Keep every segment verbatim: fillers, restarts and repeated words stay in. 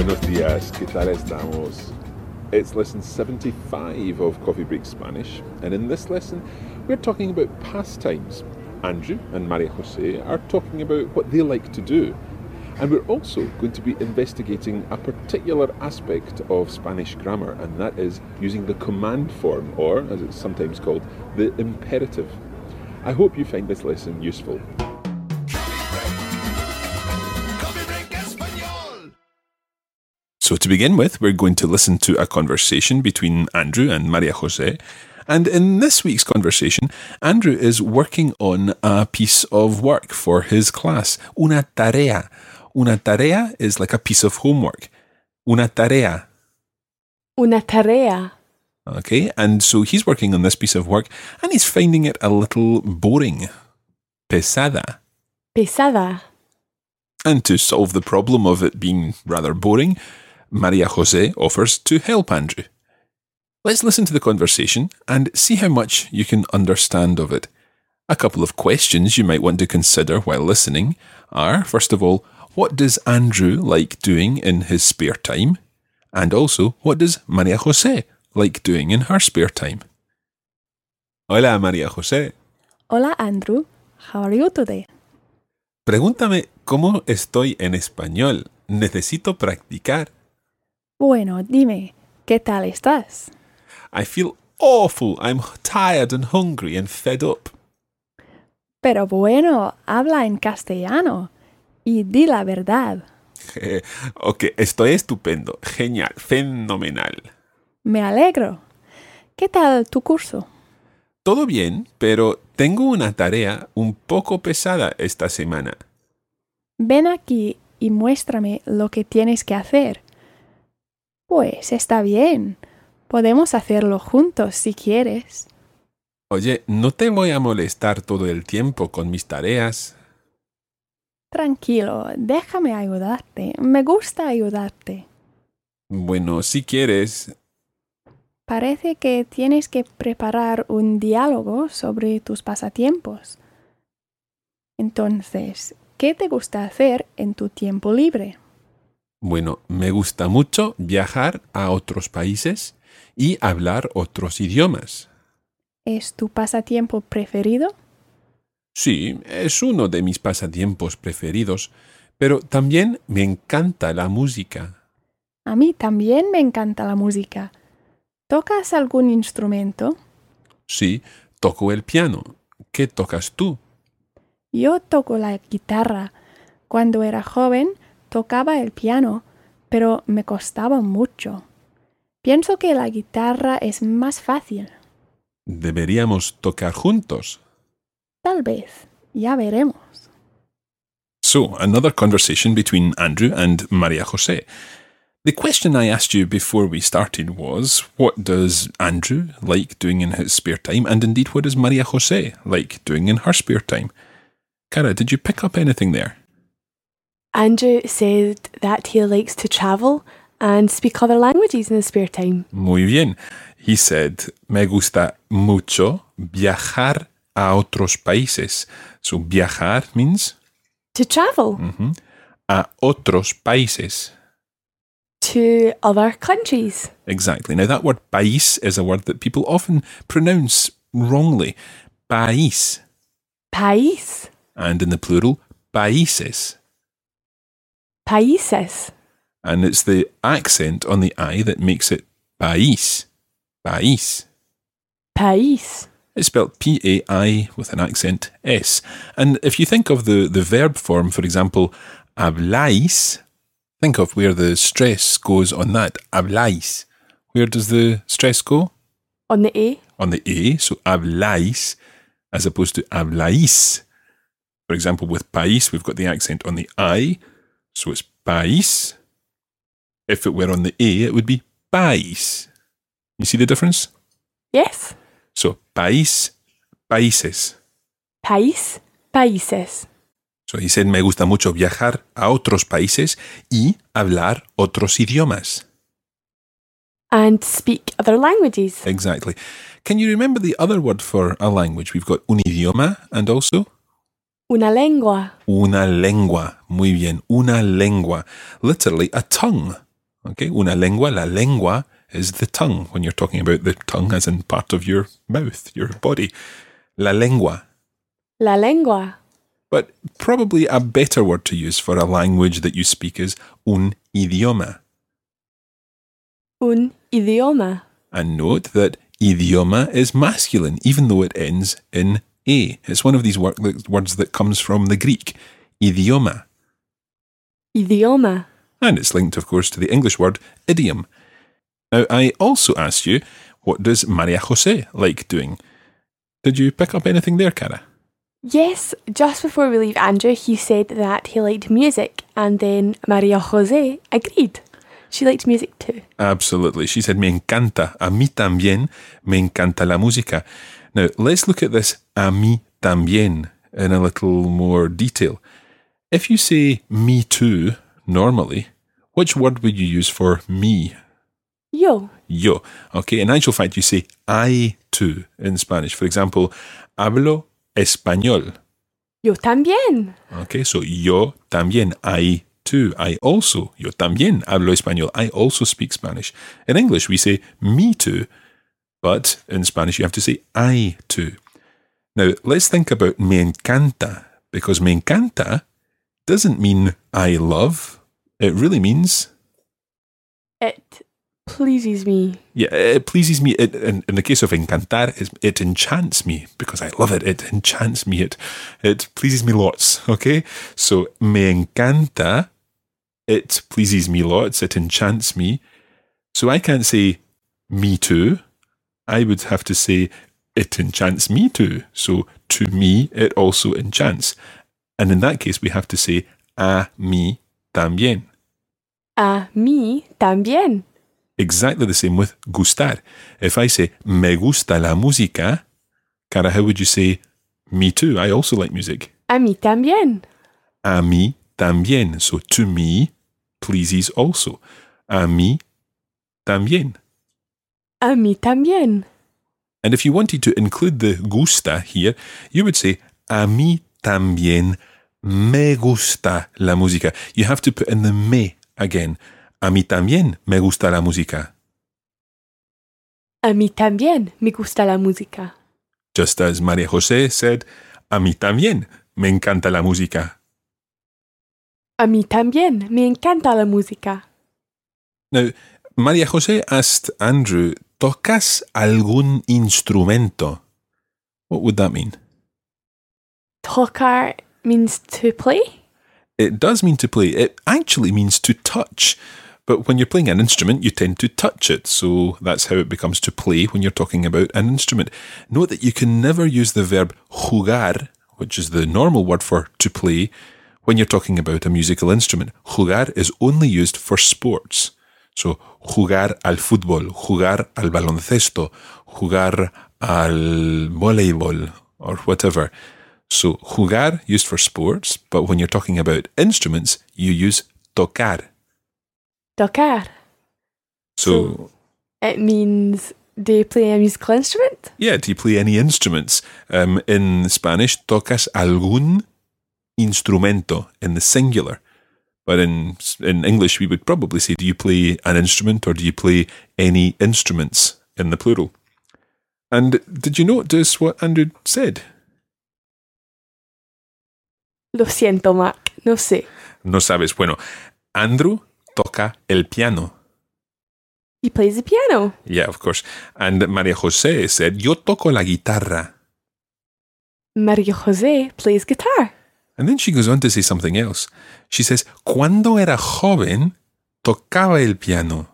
Buenos días, ¿qué tal estamos? It's lesson seventy-five of Coffee Break Spanish, and in this lesson we're talking about pastimes. Andrew and Maria Jose are talking about what they like to do, and we're also going to be investigating a particular aspect of Spanish grammar, and that is using the command form, or as it's sometimes called, the imperative. I hope you find this lesson useful. So to begin with, we're going to listen to a conversation between Andrew and Maria Jose. And in this week's conversation, Andrew is working on a piece of work for his class, una tarea. Una tarea is like a piece of homework. Una tarea. Una tarea. Okay, and so he's working on this piece of work and he's finding it a little boring. Pesada. Pesada. And to solve the problem of it being rather boring, Maria Jose offers to help Andrew. Let's listen to the conversation and see how much you can understand of it. A couple of questions you might want to consider while listening are, first of all, what does Andrew like doing in his spare time? And also, what does Maria Jose like doing in her spare time? Hola, Maria Jose. Hola, Andrew. How are you today? Pregúntame cómo estoy en español. Necesito practicar. Bueno, dime, ¿qué tal estás? I feel awful. I'm tired and hungry and fed up. Pero bueno, habla en castellano y di la verdad. Ok, estoy estupendo. Genial, fenomenal. Me alegro. ¿Qué tal tu curso? Todo bien, pero tengo una tarea un poco pesada esta semana. Ven aquí y muéstrame lo que tienes que hacer. Pues está bien. Podemos hacerlo juntos si quieres. Oye, no te voy a molestar todo el tiempo con mis tareas. Tranquilo, déjame ayudarte. Me gusta ayudarte. Bueno, si quieres. Parece que tienes que preparar un diálogo sobre tus pasatiempos. Entonces, ¿qué te gusta hacer en tu tiempo libre? Bueno, me gusta mucho viajar a otros países y hablar otros idiomas. ¿Es tu pasatiempo preferido? Sí, es uno de mis pasatiempos preferidos, pero también me encanta la música. A mí también me encanta la música. ¿Tocas algún instrumento? Sí, toco el piano. ¿Qué tocas tú? Yo toco la guitarra. Cuando era joven, tocaba el piano, pero me costaba mucho. Pienso que la guitarra es más fácil. Deberíamos tocar juntos. Tal vez. Ya veremos. So, another conversation between Andrew and Maria Jose. The question I asked you before we started was, what does Andrew like doing in his spare time? And indeed, what does Maria Jose like doing in her spare time? Cara, did you pick up anything there? Andrew said that he likes to travel and speak other languages in his spare time. Muy bien. He said, me gusta mucho viajar a otros países. So, viajar means? To travel. Mm-hmm. A otros países. To other countries. Exactly. Now, that word país is a word that people often pronounce wrongly. País. País. And in the plural, países. Países. And it's the accent on the I that makes it país. País. País. It's spelled P A I with an accent S. And if you think of the, the verb form, for example, habláis, think of where the stress goes on that. Habláis. Where does the stress go? On the A. On the A. So habláis as opposed to habláis. For example, with país, we've got the accent on the I. So it's país. If it were on the A, it would be país. You see the difference? Yes. So, país, países. País, países. So he said, me gusta mucho viajar a otros países y hablar otros idiomas. And speak other languages. Exactly. Can you remember the other word for a language? We've got un idioma and also? Una lengua. Una lengua. Muy bien. Una lengua. Literally a tongue. Okay, una lengua, la lengua is the tongue, when you're talking about the tongue as in part of your mouth, your body. La lengua. La lengua. But probably a better word to use for a language that you speak is un idioma. Un idioma. And note that idioma is masculine, even though it ends in a. It's one of these wor- words that comes from the Greek, idioma. Idioma. And it's linked, of course, to the English word idiom. Now, I also asked you, what does Maria Jose like doing? Did you pick up anything there, Cara? Yes, just before we leave Andrew, he said that he liked music, and then Maria Jose agreed. She liked music too. Absolutely. She said, me encanta, a mí también, me encanta la música. Now, let's look at this a mí también in a little more detail. If you say me too, normally, which word would you use for me? Yo. Yo. Okay, in actual fact, you say I too in Spanish. For example, hablo español. Yo también. Okay, so yo también, I too, I also, yo también hablo español, I also speak Spanish. In English, we say me too, but in Spanish, you have to say I too. Now, let's think about me encanta, because me encanta doesn't mean I love. It really means... It pleases me. Yeah, it pleases me. It, in, in the case of encantar, it, it enchants me because I love it. It enchants me. It, it pleases me lots, okay? So, me encanta, it pleases me lots. It enchants me. So, I can't say me too. I would have to say it enchants me too. So, to me, it also enchants. And in that case, we have to say a mí también. A mí también. Exactly the same with gustar. If I say, me gusta la música, Cara, how would you say, me too, I also like music? A mí también. A mí también. So, to me, pleases also. A mí también. A mí también. And if you wanted to include the gusta here, you would say, a mí también me gusta la música. You have to put in the me again. A mí también me gusta la música. A mí también me gusta la música. Just as Maria Jose said, a mí también me encanta la música. A mí también me encanta la música. Now, Maria Jose asked Andrew, ¿tocas algún instrumento? What would that mean? Tocar means to play? It does mean to play. It actually means to touch. But when you're playing an instrument, you tend to touch it. So that's how it becomes to play when you're talking about an instrument. Note that you can never use the verb jugar, which is the normal word for to play, when you're talking about a musical instrument. Jugar is only used for sports. So, jugar al fútbol, jugar al baloncesto, jugar al voleibol, or whatever. So, jugar used for sports, but when you're talking about instruments, you use tocar. Tocar. So, so it means, do you play a musical instrument? Yeah, do you play any instruments? Um, in Spanish, tocas algún instrumento in the singular. But in in English, we would probably say, do you play an instrument or do you play any instruments in the plural? And did you notice what Andrew said? Lo siento, Mark. No sé. No sabes. Bueno, Andrew toca el piano. He plays the piano. Yeah, of course. And Maria Jose said, yo toco la guitarra. Maria Jose plays guitar. And then she goes on to say something else. She says, cuando era joven, tocaba el piano.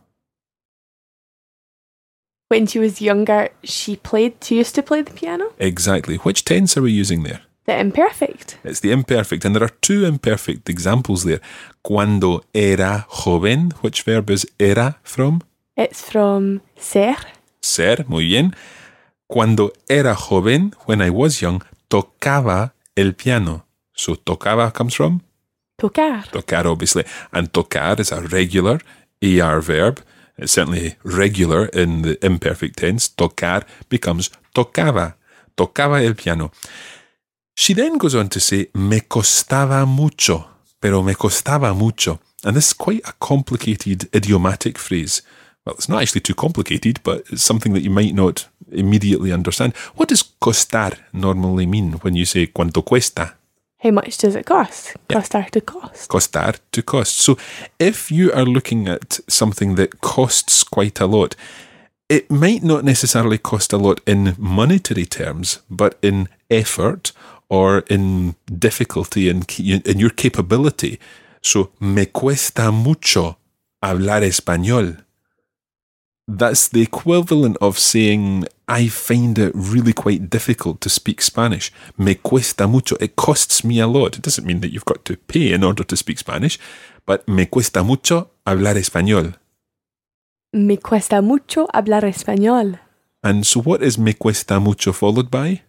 When she was younger, she played, she used to play the piano? Exactly. Which tense are we using there? The imperfect. It's the imperfect, and there are two imperfect examples there. Cuando era joven, which verb is era from? It's from ser. Ser, muy bien. Cuando era joven, when I was young, tocaba el piano. So tocaba comes from? Tocar. Tocar, obviously. And tocar is a regular E R verb. It's certainly regular in the imperfect tense. Tocar becomes tocaba. Tocaba el piano. She then goes on to say, me costaba mucho. Pero me costaba mucho. And this is quite a complicated idiomatic phrase. Well, it's not actually too complicated, but it's something that you might not immediately understand. What does costar normally mean when you say cuánto cuesta? How much does it cost? Yeah. Costar to cost. Costar to cost. So if you are looking at something that costs quite a lot, it might not necessarily cost a lot in monetary terms, but in effort or in difficulty and in, in your capability. So, me cuesta mucho hablar español. That's the equivalent of saying, I find it really quite difficult to speak Spanish. Me cuesta mucho. It costs me a lot. It doesn't mean that you've got to pay in order to speak Spanish, but me cuesta mucho hablar español. Me cuesta mucho hablar español. And so what is me cuesta mucho followed by?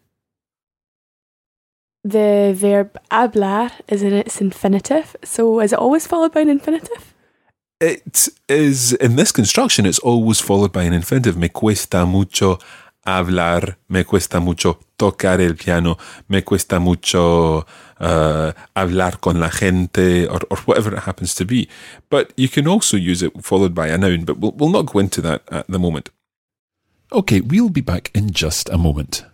The verb hablar is in its infinitive. So is it always followed by an infinitive? It is, in this construction, it's always followed by an infinitive. Me cuesta mucho hablar, me cuesta mucho tocar el piano, me cuesta mucho uh, hablar con la gente, or, or whatever it happens to be. But you can also use it followed by a noun, but we'll, we'll not go into that at the moment. Okay, we'll be back in just a moment.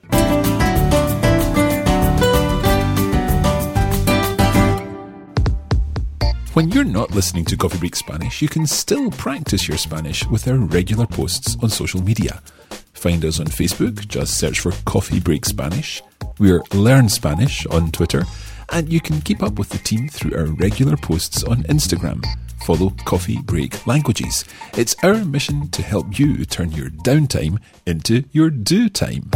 When you're not listening to Coffee Break Spanish, you can still practice your Spanish with our regular posts on social media. Find us on Facebook, just search for Coffee Break Spanish. We're Learn Spanish on Twitter, and you can keep up with the team through our regular posts on Instagram. Follow Coffee Break Languages. It's our mission to help you turn your downtime into your do time.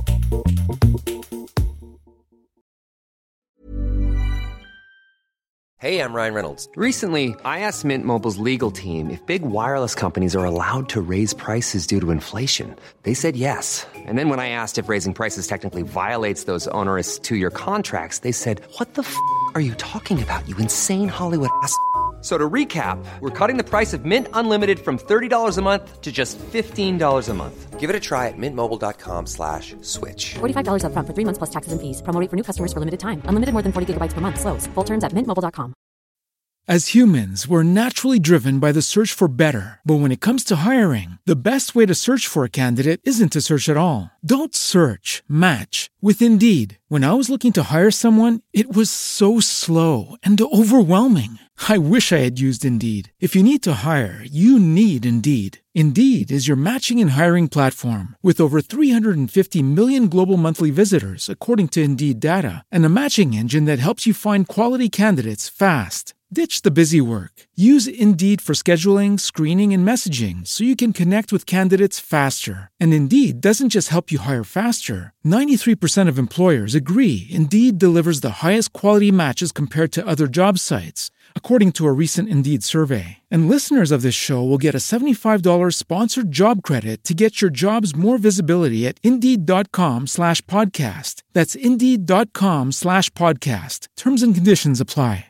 Hey, I'm Ryan Reynolds. Recently, I asked Mint Mobile's legal team if big wireless companies are allowed to raise prices due to inflation. They said yes. And then when I asked if raising prices technically violates those onerous two-year contracts, they said, what the f*** are you talking about, you insane Hollywood ass f- So to recap, we're cutting the price of Mint Unlimited from thirty dollars a month to just fifteen dollars a month. Give it a try at mintmobile.com slash switch. forty-five dollars up front for three months plus taxes and fees. Promo rate for new customers for limited time. Unlimited more than forty gigabytes per month. Slows full terms at mint mobile dot com. As humans, we're naturally driven by the search for better. But when it comes to hiring, the best way to search for a candidate isn't to search at all. Don't search, match with Indeed. When I was looking to hire someone, it was so slow and overwhelming. I wish I had used Indeed. If you need to hire, you need Indeed. Indeed is your matching and hiring platform with over three hundred fifty million global monthly visitors, according to Indeed data, and a matching engine that helps you find quality candidates fast. Ditch the busy work. Use Indeed for scheduling, screening, and messaging so you can connect with candidates faster. And Indeed doesn't just help you hire faster. ninety-three percent of employers agree Indeed delivers the highest quality matches compared to other job sites, according to a recent Indeed survey. And listeners of this show will get a seventy-five dollars sponsored job credit to get your jobs more visibility at Indeed.com slash podcast. That's Indeed.com slash podcast. Terms and conditions apply.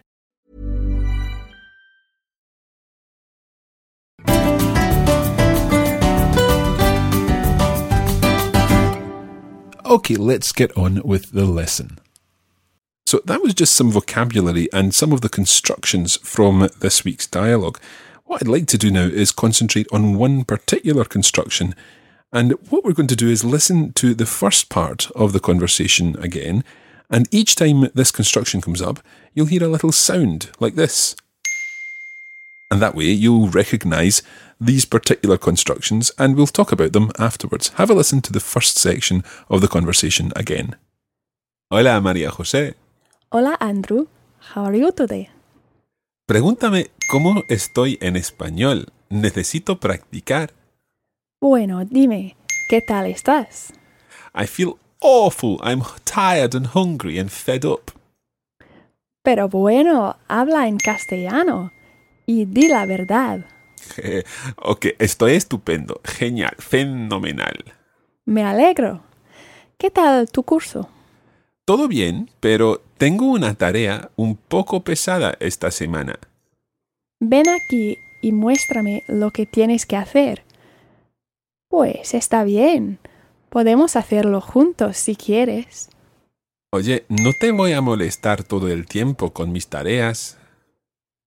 Okay, let's get on with the lesson. So that was just some vocabulary and some of the constructions from this week's dialogue. What I'd like to do now is concentrate on one particular construction, and what we're going to do is listen to the first part of the conversation again, and each time this construction comes up, you'll hear a little sound like this. And that way you'll recognise these particular constructions, and we'll talk about them afterwards. Have a listen to the first section of the conversation again. Hola, María José. Hola, Andrew. How are you today? Pregúntame cómo estoy en español. Necesito practicar. Bueno, dime, ¿qué tal estás? I feel awful. I'm tired and hungry and fed up. Pero bueno, habla en castellano y di la verdad. Ok, estoy estupendo. Genial, fenomenal. Me alegro. ¿Qué tal tu curso? Todo bien, pero tengo una tarea un poco pesada esta semana. Ven aquí y muéstrame lo que tienes que hacer. Pues está bien. Podemos hacerlo juntos si quieres. Oye, no te voy a molestar todo el tiempo con mis tareas.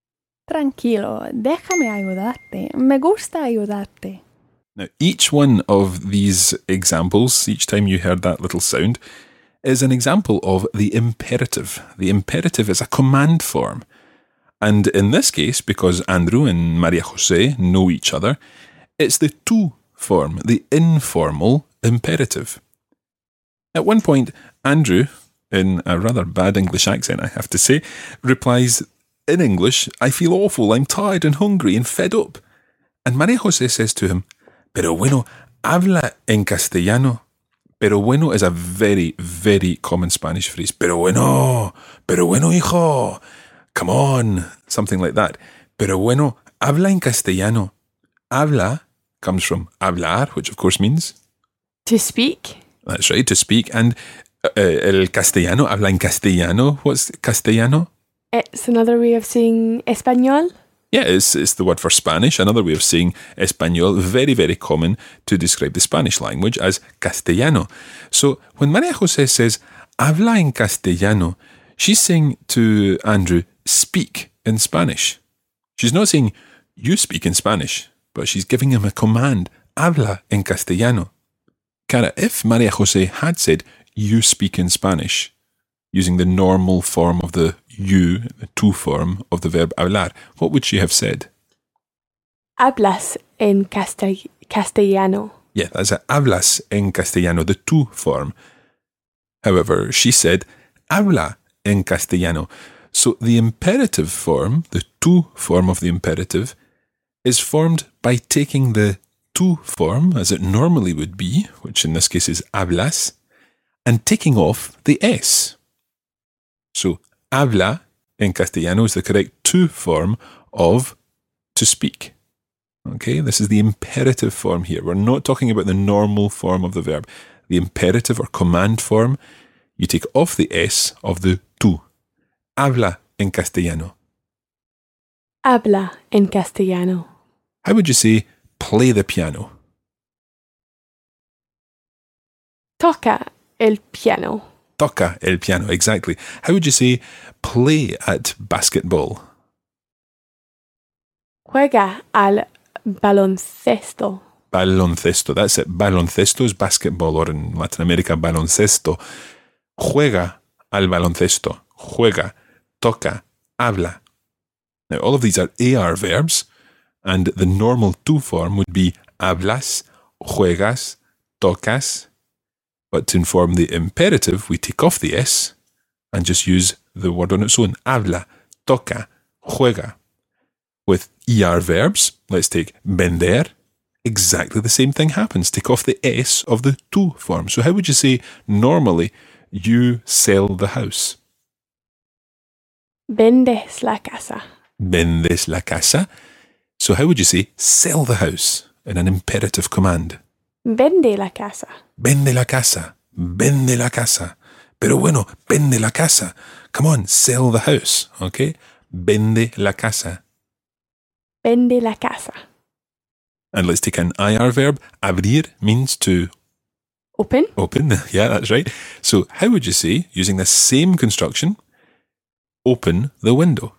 Tranquilo, déjame ayudarte. Me gusta ayudarte. Now, each one of these examples, each time you heard that little sound, is an example of the imperative. The imperative is a command form. And in this case, because Andrew and Maria Jose know each other, it's the tú form, the informal imperative. At one point, Andrew, in a rather bad English accent, I have to say, replies in English, I feel awful, I'm tired and hungry and fed up. And Maria Jose says to him, Pero bueno, habla en castellano. Pero bueno is a very, very common Spanish phrase. Pero bueno, pero bueno, hijo. Come on, something like that. Pero bueno, habla en castellano. Habla comes from hablar, which of course means... To speak. That's right, to speak. And uh, el castellano, habla en castellano. What's castellano? It's another way of saying español. Yeah, it's, it's the word for Spanish, another way of saying español, very, very common to describe the Spanish language as castellano. So when Maria Jose says, habla en castellano, she's saying to Andrew, speak in Spanish. She's not saying, you speak in Spanish, but she's giving him a command, habla en castellano. Cara, if Maria Jose had said, you speak in Spanish, using the normal form of the you, the tú form of the verb hablar, what would she have said? Hablas en castell- castellano. Yeah, that's a hablas en castellano, the tú form. However, she said, habla en castellano. So the imperative form, the tú form of the imperative, is formed by taking the tú form, as it normally would be, which in this case is hablas, and taking off the S. So, habla in castellano is the correct tú form of to speak. Okay, this is the imperative form here. We're not talking about the normal form of the verb. The imperative or command form, you take off the S of the tú. Habla en castellano. Habla en castellano. How would you say play the piano? Toca el piano. Toca el piano, exactly. How would you say play at basketball? Juega al baloncesto. Baloncesto, that's it. Baloncesto is basketball, or in Latin America, baloncesto. Juega al baloncesto. Juega, toca, habla. Now, all of these are A R verbs, and the normal tú form would be hablas, juegas, tocas. But to inform the imperative, we take off the S and just use the word on its own. Habla, toca, juega. With E R verbs, let's take vender. Exactly the same thing happens. Take off the S of the tú form. So how would you say normally you sell the house? Vendes la casa. Vendes la casa. So how would you say sell the house in an imperative command? Vende la casa. Vende la casa. Vende la casa. Pero bueno, vende la casa. Come on, sell the house. Okay? Vende la casa. Vende la casa. And let's take an I R verb. Abrir means to Open. open. Yeah, that's right. So how would you say, using the same construction, open the window?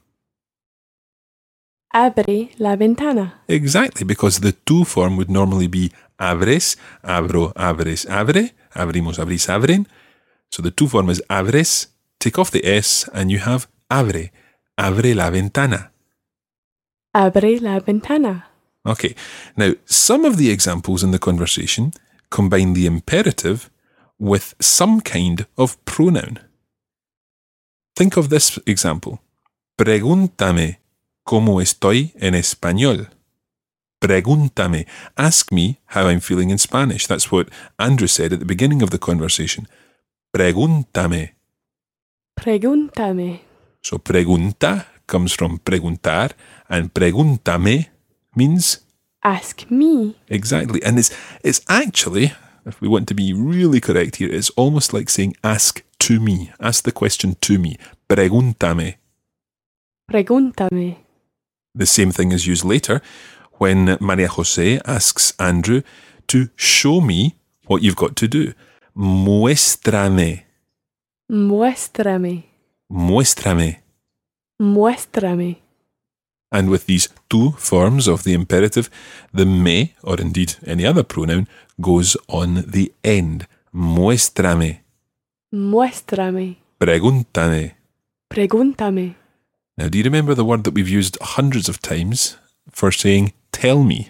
Abre la ventana. Exactly, because the tú form would normally be abres, abro, abres, abre, abrimos, abrís, abren. So the tú form is abres, take off the S, and you have abre, abre la ventana. Abre la ventana. Okay, now some of the examples in the conversation combine the imperative with some kind of pronoun. Think of this example. Pregúntame cómo estoy en español. Pregúntame. Ask me how I'm feeling in Spanish. That's what Andrew said at the beginning of the conversation. Pregúntame. Pregúntame. So pregunta comes from preguntar, and pregúntame means Ask me. exactly. And it's it's actually, if we want to be really correct here, it's almost like saying ask to me. Ask the question to me. Pregúntame. Pregúntame. The same thing is used later when Maria Jose asks Andrew to show me what you've got to do. Muéstrame. Muéstrame. Muéstrame. Muéstrame. And with these two forms of the imperative, the me, or indeed any other pronoun, goes on the end. Muéstrame. Muéstrame. Pregúntame. Pregúntame. Now, do you remember the word that we've used hundreds of times for saying tell me?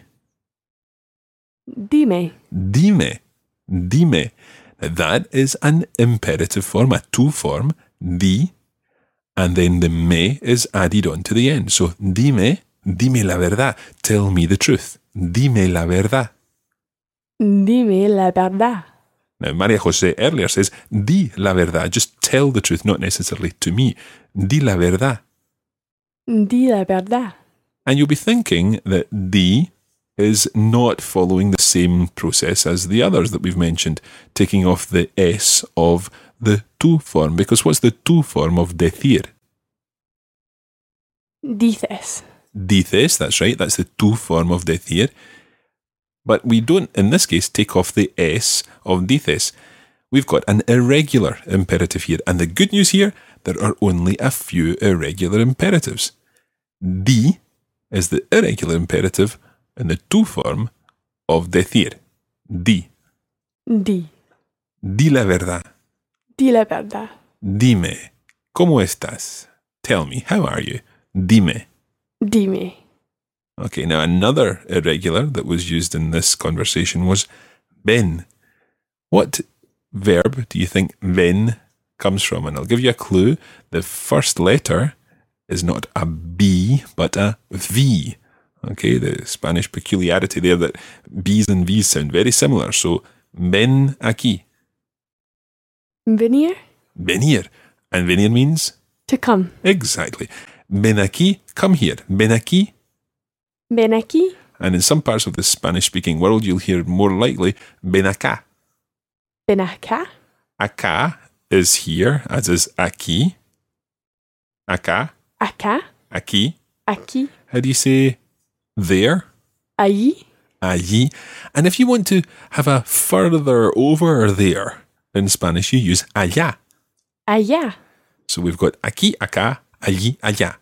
Dime. Dime. Dime. Now, that is an imperative form, a two form, di, and then the me is added on to the end. So, dime, dime la verdad. Tell me the truth. Dime la verdad. Dime la verdad. Now, Maria Jose earlier says, di la verdad. Just tell the truth, not necessarily to me. Di la verdad. Di la verdad. And you'll be thinking that di is not following the same process as the others that we've mentioned, taking off the S of the tú form. Because what's the tú form of decir? Dices. Dices, that's right, that's the tú form of decir. But we don't, in this case, take off the S of dices. We've got an irregular imperative here. And the good news here, there are only a few irregular imperatives. Di is the irregular imperative in the tú form of decir. Di. Di. Di la verdad. Di la verdad. Dime. ¿Cómo estás? Tell me, how are you? Dime. Dime. Okay, now another irregular that was used in this conversation was ven. What verb do you think ven comes from? And I'll give you a clue. The first letter is not a B, but a V. Okay, the Spanish peculiarity there that B's and V's sound very similar. So, ven aquí. Venir. Venir. And venir means? To come. Exactly. Ven aquí, come here. Ven aquí. Ven aquí. And in some parts of the Spanish-speaking world, you'll hear more likely, ven acá. Ven acá. Acá is here, as is aquí. Acá. Acá. Aquí. Aquí. How do you say there? Allí. Allí. And if you want to have a further over there in Spanish, you use allá. Allá. So we've got aquí, acá, allí, allá.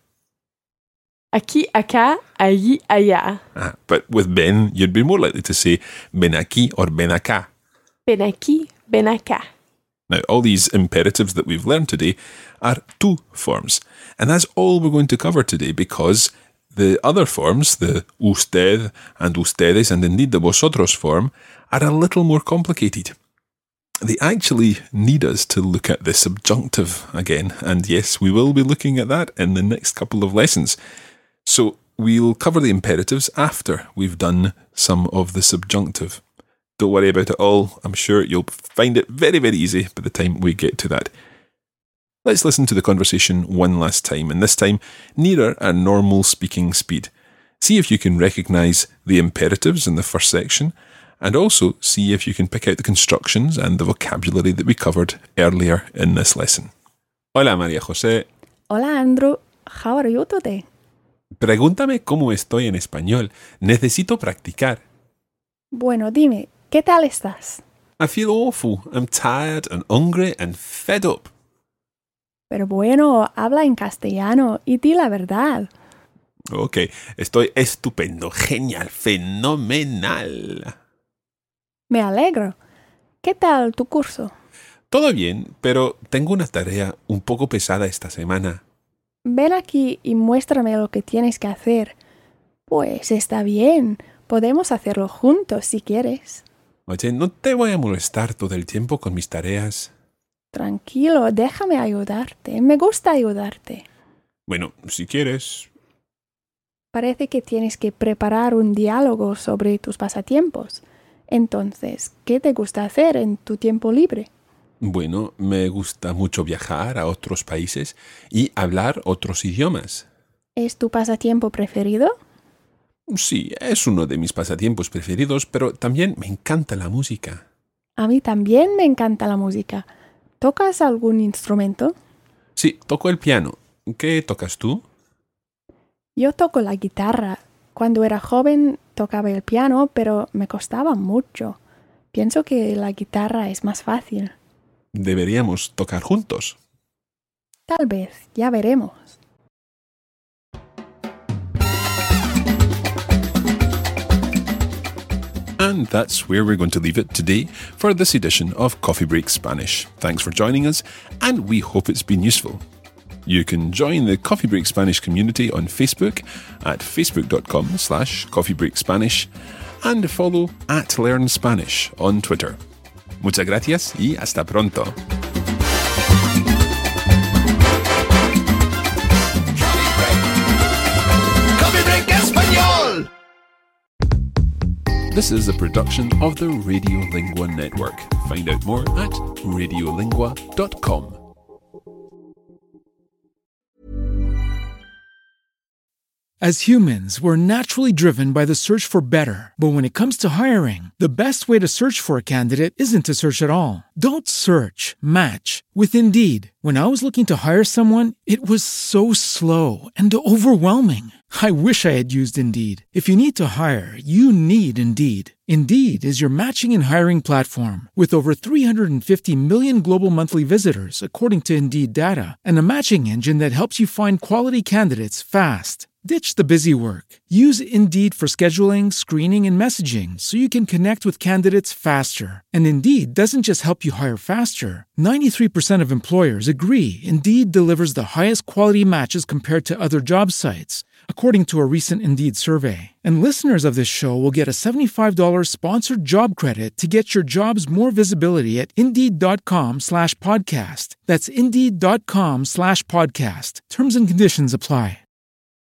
Aquí, acá, allí, allá. Ah, but with ven, you'd be more likely to say ven aquí or ven acá. Ven aquí, ven acá. Now, all these imperatives that we've learned today are tú forms. And that's all we're going to cover today because the other forms, the usted and ustedes and indeed the vosotros form, are a little more complicated. They actually need us to look at the subjunctive again. And yes, we will be looking at that in the next couple of lessons. So we'll cover the imperatives after we've done some of the subjunctive. Don't worry about it all. I'm sure you'll find it very, very easy by the time we get to that. Let's listen to the conversation one last time, and this time nearer a normal speaking speed. See if you can recognise the imperatives in the first section, and also see if you can pick out the constructions and the vocabulary that we covered earlier in this lesson. Hola, María José. Hola, Andrew. How are you today? Pregúntame cómo estoy en español. Necesito practicar. Bueno, dime, ¿qué tal estás? I feel awful. I'm tired and hungry and fed up. Pero bueno, habla en castellano y di la verdad. Ok, estoy estupendo, genial, fenomenal. Me alegro. ¿Qué tal tu curso? Todo bien, pero tengo una tarea un poco pesada esta semana. Ven aquí y muéstrame lo que tienes que hacer. Pues está bien, podemos hacerlo juntos si quieres. Oye, no te voy a molestar todo el tiempo con mis tareas. Tranquilo, déjame ayudarte. Me gusta ayudarte. Bueno, si quieres. Parece que tienes que preparar un diálogo sobre tus pasatiempos. Entonces, ¿qué te gusta hacer en tu tiempo libre? Bueno, me gusta mucho viajar a otros países y hablar otros idiomas. ¿Es tu pasatiempo preferido? Sí, es uno de mis pasatiempos preferidos, pero también me encanta la música. A mí también me encanta la música. ¿Tocas algún instrumento? Sí, toco el piano. ¿Qué tocas tú? Yo toco la guitarra. Cuando era joven tocaba el piano, pero me costaba mucho. Pienso que la guitarra es más fácil. Deberíamos tocar juntos. Tal vez, ya veremos. And that's where we're going to leave it today for this edition of Coffee Break Spanish. Thanks for joining us, and we hope it's been useful. You can join the Coffee Break Spanish community on Facebook at facebook.com slash coffeebreakspanish and follow at Learn Spanish on Twitter. Muchas gracias y hasta pronto. Coffee Break Español. This is a production of the Radiolingua Network. Find out more at radiolingua dot com. As humans, we're naturally driven by the search for better. But when it comes to hiring, the best way to search for a candidate isn't to search at all. Don't search, match with Indeed. When I was looking to hire someone, it was so slow and overwhelming. I wish I had used Indeed. If you need to hire, you need Indeed. Indeed is your matching and hiring platform with over three hundred fifty million global monthly visitors, according to Indeed data, and a matching engine that helps you find quality candidates fast. Ditch the busy work. Use Indeed for scheduling, screening, and messaging so you can connect with candidates faster. And Indeed doesn't just help you hire faster. ninety-three percent of employers agree Indeed delivers the highest quality matches compared to other job sites, according to a recent Indeed survey. And listeners of this show will get a seventy-five dollars sponsored job credit to get your jobs more visibility at Indeed.com slash podcast. That's Indeed.com slash podcast. Terms and conditions apply.